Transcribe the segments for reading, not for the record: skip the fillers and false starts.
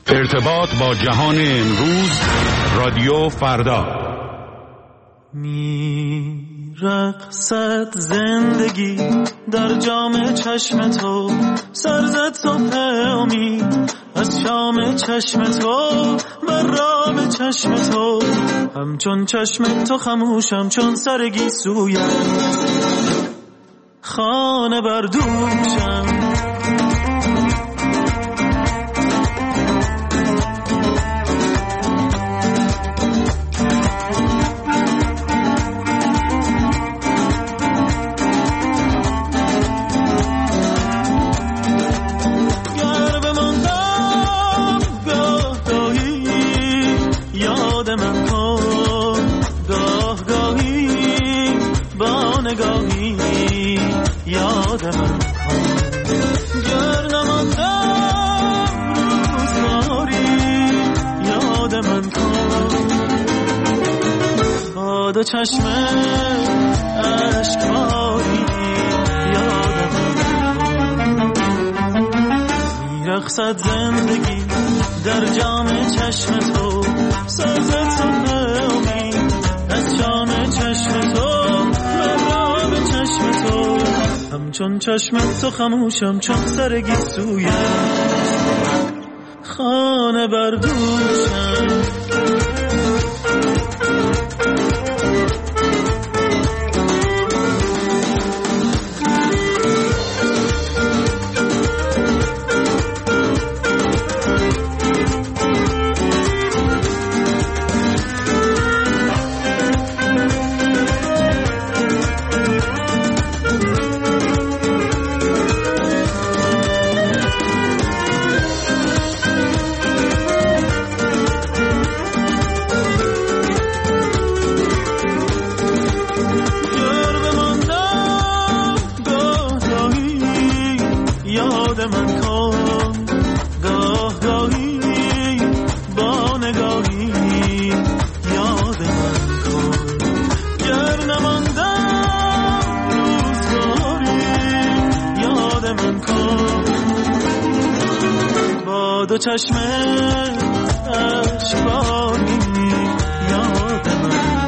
ارتباط با جهان امروز، رادیو فردا. میرقصد زندگی در جام چشم تو، سرزد صبح امید از شام چشم تو، بر رام چشم تو، همچون چشم تو خموشم چون سرگی سویم، خانه بردوشم. دو چشم اشکباری یادم میرقصد زندگی در جام چشم تو، سازد صبح امید از شام چشم تو، مرام چشم تو، همچون چشم تو خموشم چون سرگی سویم، خانه بردوشم. دو چشم اشکباری یادم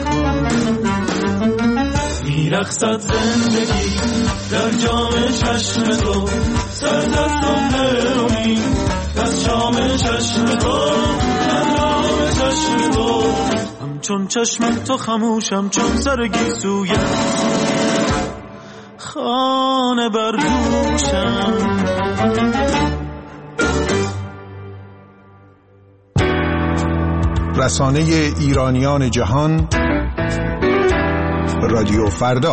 میرقصد زندگی در جام چشم تو، سرزد صبح امید از شام چشم تو، مرام چشم تو، همچون چشم تو خموشم چون سرگی سویم، خانه بردوشم. رسانه ایرانیان جهان، رادیو فردا.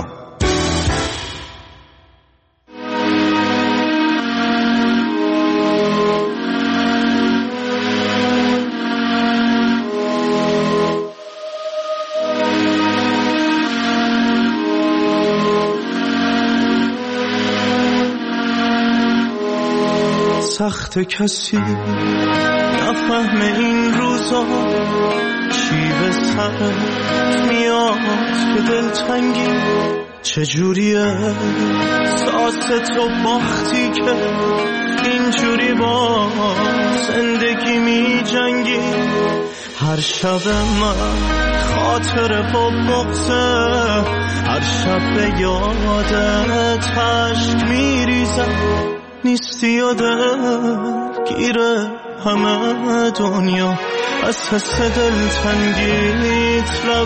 سخت کسی نفهم این روزا، چی به سر میاد که دلتنگی چجوریه، ساز تو باختی که اینجوری با زندگی می جنگی. هر شب من خاطر با بغضه، هر شب به یادت عشق میریزم، نیستی یادت گیره همه دنیا، از حس دلتنگیت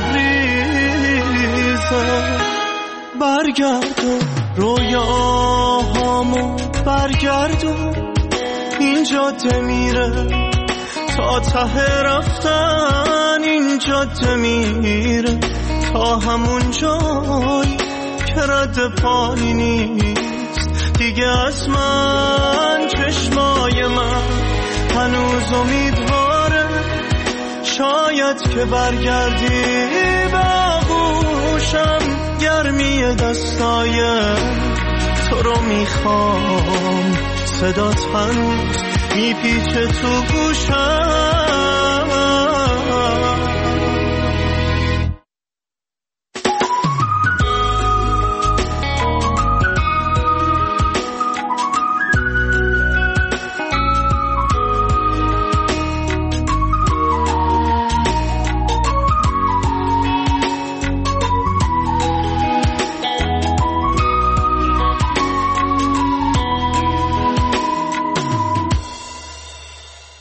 لبریزه. برگردون رویاهامو برگردون، این جاده میره تا ته رفتن، این جاده میره تا همون جایی که رد پایی نیست دیگه از من. چشمای من هنوز امیدواره، شاید که برگردی به آغوشم، گرمی دستای تو رو میخوام، صدات هنوز میپیچه تو گوشم.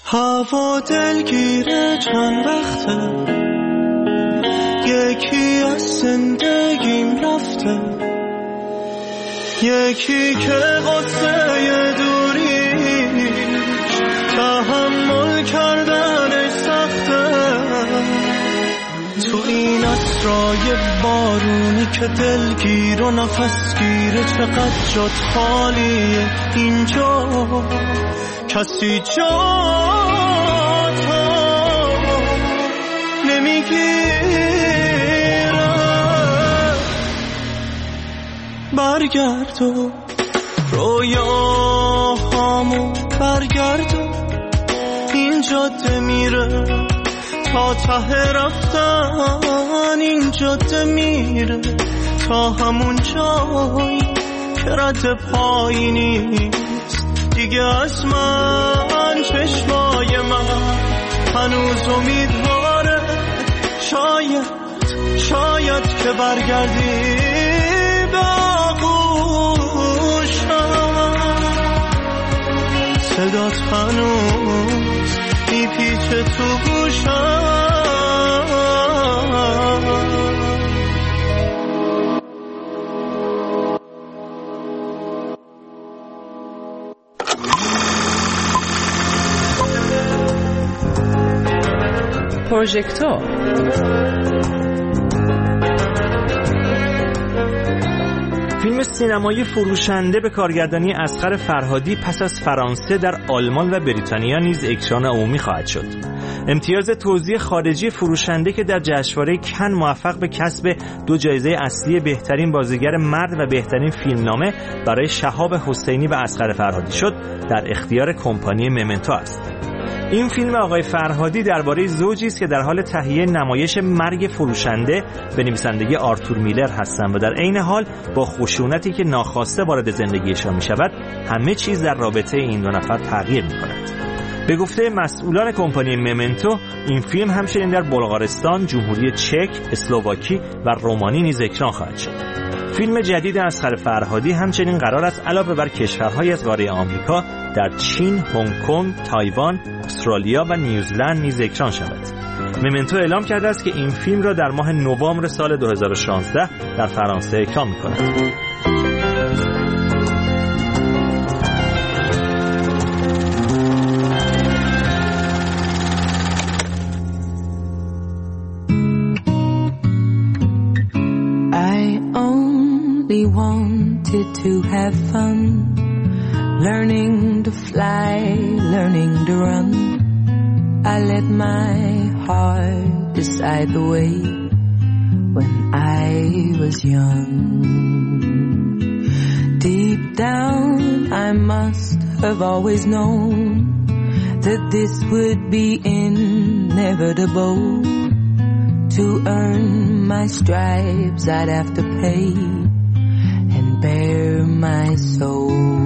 هوا دلگیره چند وقته، یکی از زندگیم رفته، یکی که قصه دوریش تحمل کردنش سخته. تو این عصرای بارونی که دلگیر و نفسگیره، چقدر جات خالیه اینجا، کسی جاتو نمیگیره. برگرد و رویاهامو برگرد و این جاده میره تا ته رفتن، این جاده میره تا همون جایی که رد پایی نیست دیگه از من. چشمای من هنوز امیدواره، شاید که برگردی به آغوشم. صدات هنوز میپیچه تو گوشم. پروژکتور فیلم سینمایی فروشنده به کارگردانی اصغر فرهادی پس از فرانسه در آلمان و بریتانیا نیز اکران عمومی خواهد شد. امتیاز توزیع خارجی فروشنده که در جشنواره کن موفق به کسب 2 جایزه اصلی بهترین بازیگر مرد و بهترین فیلمنامه برای شهاب حسینی و اصغر فرهادی شد، در اختیار کمپانی ممنتو است. این فیلم آقای فرهادی درباره زوجی است که در حال تهیه نمایش مرگ فروشنده به نویسندگی آرتور میلر هستند و در عین حال با خشونتی که ناخواسته وارد زندگیشان می شود همه چیز در رابطه این دو نفر تغییر می کند. به گفته مسئولان کمپانی ممنتو این فیلم همچنین در بلغارستان، جمهوری چک، اسلواکی و رومانی نیز اکران خواهد شد. فیلم جدید اصغر فرهادی همچنین قرار است علاوه بر کشورهای از قاره آمریکا در چین، هنگ کنگ، تایوان، استرالیا و نیوزلند نیز اکران شود. ممنتو اعلام کرده است که این فیلم را در ماه نوامبر سال 2016 در فرانسه اکران می‌کند. Wanted to have fun, learning to fly, learning to run. I let my heart decide the way when I was young. Deep down I must have always known that this would be inevitable. To earn my stripes I'd have to pay bare my soul.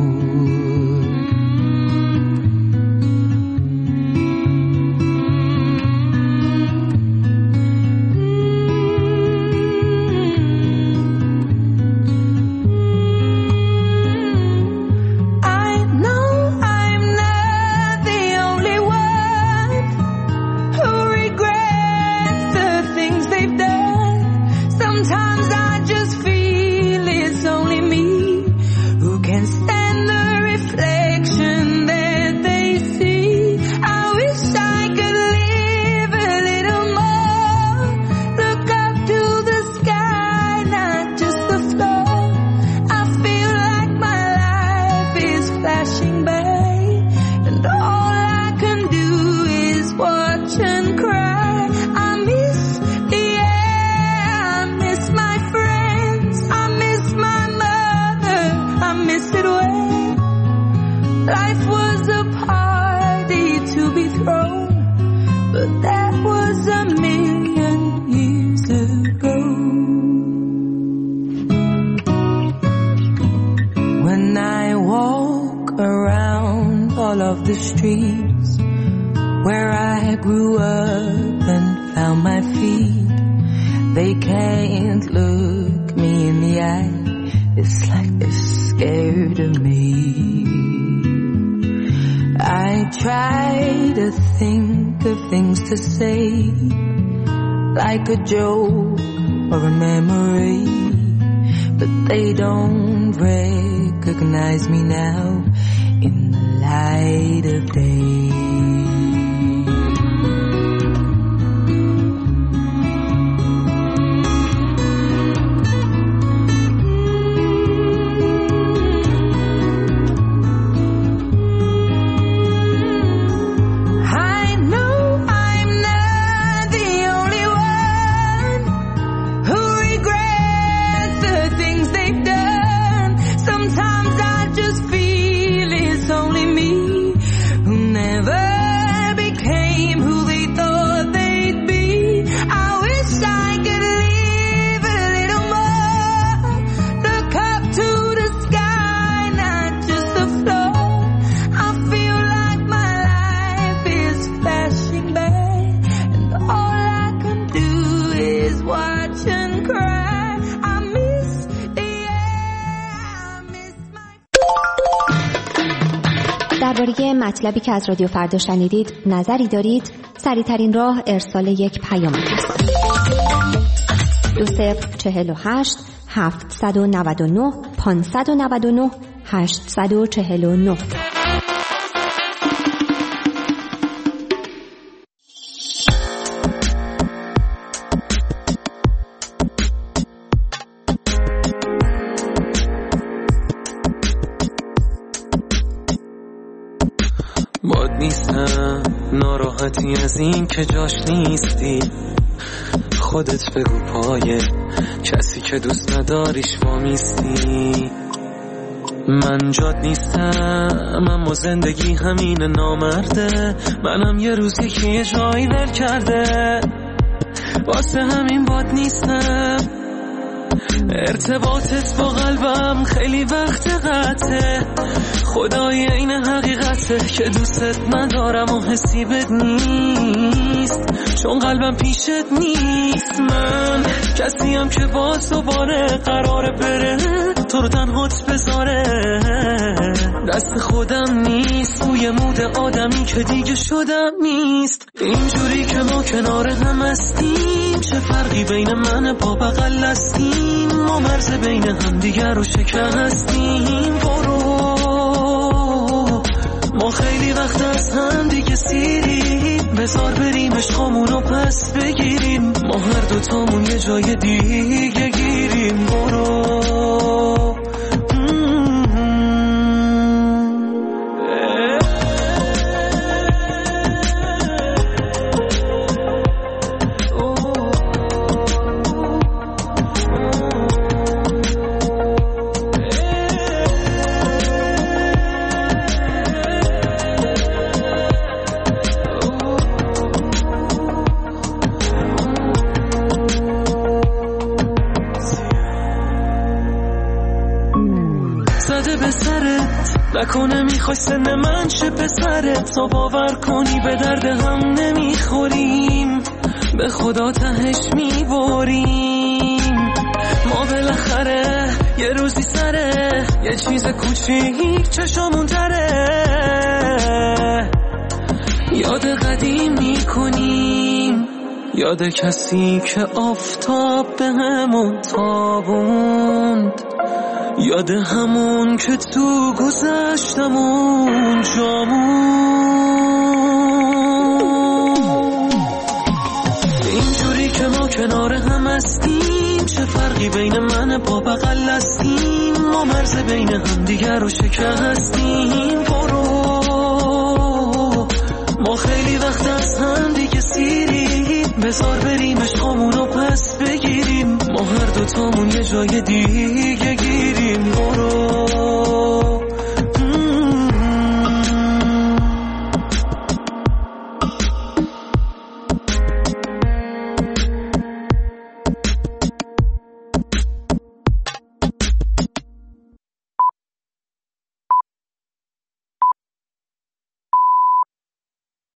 The streets where I grew up and found my feet, they can't look me in the eye. It's like they're scared of me. I try to think of things to say, like a joke or a memory, but they don't recognize me now in the light of day. درباره مطلبی که از رادیو فردا شنیدید نظری دارید؟ سریع‌ترین راه ارسال یک پیام است. 2048 799 599 849. باد نیستم ناراحتی از این که جاش نیستی، خودت بگو پای کسی که دوست نداریش وامیستی. من جاد نیستم اما زندگی همین نامرده، منم یه روزی که یه جایی ول کرده، واسه همین باد نیستم. ارتباطت با قلبم خیلی وقت قطعه، خدای این حقیقته که دوستت ندارم و حسی بد نیست، چون قلبم پیشت نیست. من کسیم که با دوباره قراره بره، تو رو تنهات بذاره، دست خودم نیست، بوی مود آدمی که دیگه شدم نیست. اینجوری که ما کنار هم هستیم، چه فرقی بین من با بغل هستیم، ما مرز بین هم دیگر رو شکستیم. برو ما خیلی وقت از هم دیگه سیریم، بذار بریم عشقامون رو پس بگیریم، ما هر دوتامون یه جای دیگه گیریم. برو نکنه میخوای سن من چه پسرت، تا باور کنی به درد هم نمیخوریم، به خدا تهش میباریم. ما بالاخره یه روزی سره یه چیز کوچیک چشامون تره، یاد قدیم میکنیم، یاد کسی که آفتاب به همون تابوند، یاد همون که تو گذشتمون جامون. اینجوری که ما کنار هم هستیم، چه فرقی بین من با بغل هستیم، ما مرز بین هم دیگر رو شکستیم. برو ما خیلی وقت از هم دیگه سیریم، بذار بریم عشقامون رو پس بگیریم، ما هر دوتامون یه جای دیگه گیریم. برو